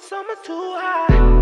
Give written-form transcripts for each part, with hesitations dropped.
Summer too high.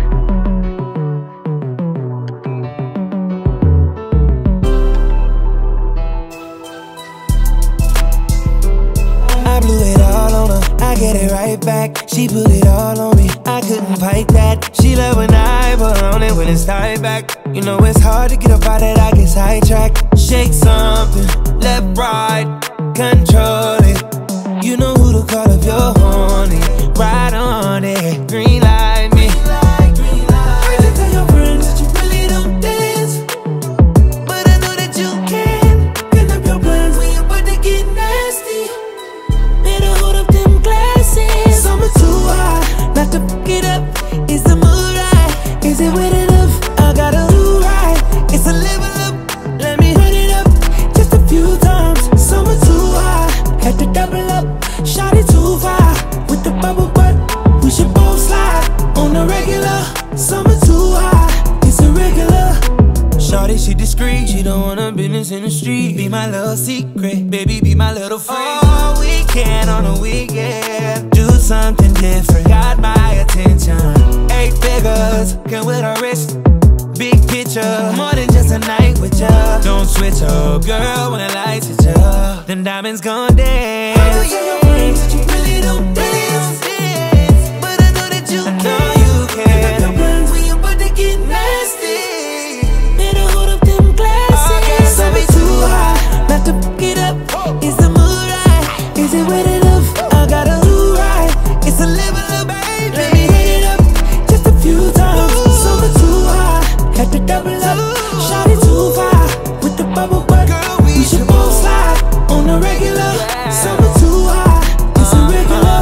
I blew it all on her, I get it right back. She put it all on me, I couldn't fight that. She love when I put on it when it's tied back. You know it's hard to get up out that, I get sidetracked. Shake something, left, right, control it. You know who to call if you're horny. Ride on it, green light me. I just tell your friends that you really don't dance, but I know that you can. Get up your plans when you're about to get nasty. Better hold up them glasses. Summer too high, not to fuck it up. Is the mood right? Is it wet enough? I got a new ride. It's a level up. Let me hit it up just a few times. Summer too high, had to double up. Shot it too far with the bubble butt. We should both slide on the regular. Summer too high, it's a regular. Shawty, she discreet, she don't want her business in the street. Be my little secret, baby, be my little freak. All weekend on a weekend, do something different. Got my attention. 8 figures, come with a wrist. Big picture, more than just a night with ya. Don't switch up, girl, when the lights hit ya. Them diamonds gon' dance. I know your friends that you really don't dance, but I know that you can. I know you can. Your plans when you're about to get nasty. Better hold up them glasses. Summer too high, not to fuck it up. Is the mood right? Is it wet enough? I got a new ride. It's a level up, baby. Let me hit it up just a few times. Summer too high, had to double up. Shot it too far with the bubble butt. We should both slide on the regular. Summer too high, it's a regular.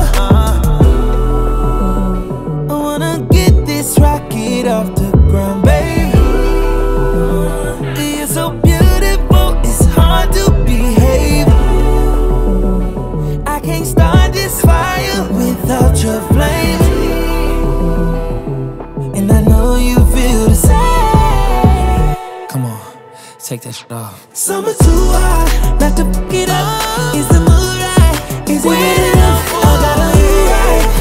I wanna get this rocket off the ground, baby. You're so beautiful, it's hard to behave. I can't start this fire without your flame, and I know you feel the same. Come on, take that shit off. Summer too high, not to fuck it up. Is the mood right? Is it wet enough? I got a new ride.